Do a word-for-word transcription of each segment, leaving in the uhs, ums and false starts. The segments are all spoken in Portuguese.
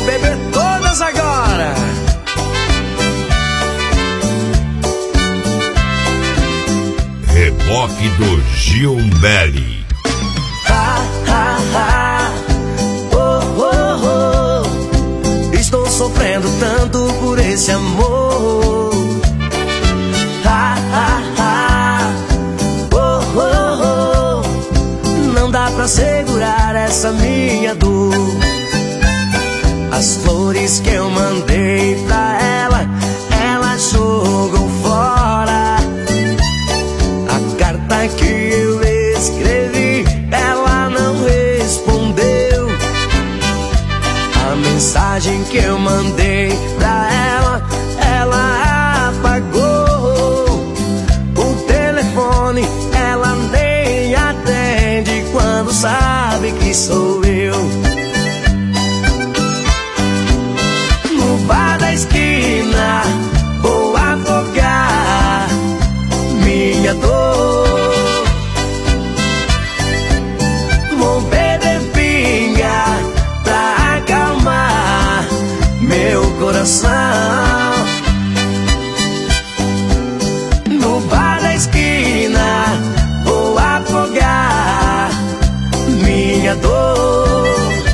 beber todas agora. Reboque do Gilberto. Ha, ha, ha. Oh, oh, oh. Estou sofrendo tanto por esse amor. Ha, ha, ha. Oh, oh, oh. Não dá pra segurar essa minha dor. As flores que eu mandei pra ela, ela jogou fora. A carta que eu escrevi, ela não respondeu. A mensagem que eu mandei pra ela, ela apagou. O telefone ela nem atende quando sabe que sou eu. No bar da esquina vou afogar minha dor. Vou beber pinga pra acalmar meu coração. No bar da esquina vou afogar minha dor.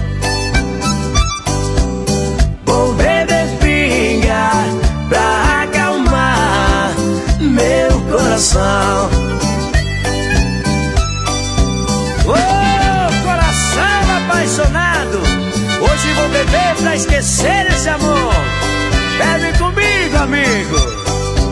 Vou beber pinga pra acalmar meu coração. Ô, coração apaixonado, hoje vou beber pra esquecer esse amor. Bebe comigo, amigo.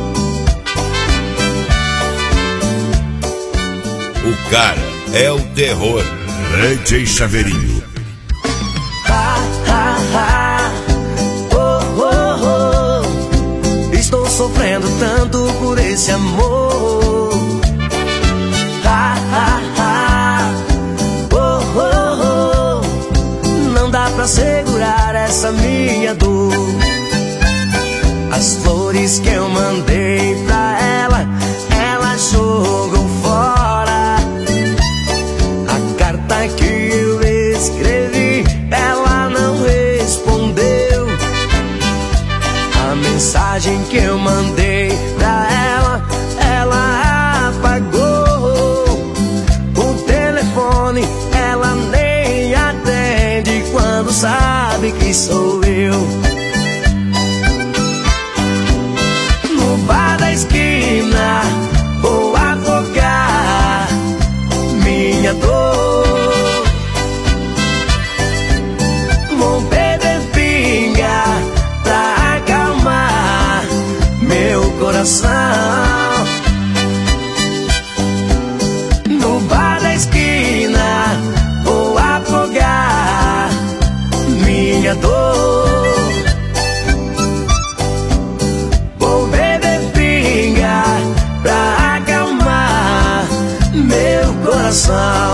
O cara é o terror. D J Chaveirinho. Ha, ha, ha. Oh, oh, oh. Estou sofrendo tanto por esse amor. Ha, ha, ha. Oh, oh, oh. Não dá pra segurar essa minha dor. As flores que eu mandei pra ela, ela jogou fora. A carta que eu escrevi, ela não respondeu. A mensagem que eu mandei pra ela, ela apagou. O telefone ela nem atende quando sabe que sou eu. No bar da esquina vou afogar minha dor. Vou beber pinga pra acalmar meu coração. No bar da esquina vou afogar minha dor. Vou beber pinga pra acalmar meu coração.